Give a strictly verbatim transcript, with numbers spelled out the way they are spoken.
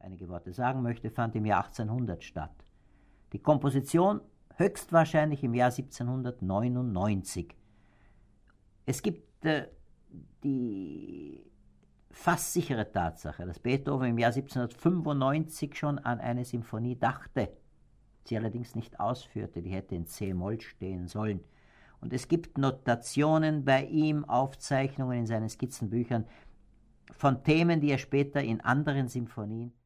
einige Worte sagen möchte, fand im Jahr achtzehnhundert statt. Die Komposition höchstwahrscheinlich im Jahr siebzehnhundertneunundneunzig. Es gibt äh, die fast sichere Tatsache, dass Beethoven im Jahr siebzehnhundertfünfundneunzig schon an eine Symphonie dachte, sie allerdings nicht ausführte, die hätte in C-Moll stehen sollen. Und es gibt Notationen bei ihm, Aufzeichnungen in seinen Skizzenbüchern von Themen, die er später in anderen Symphonien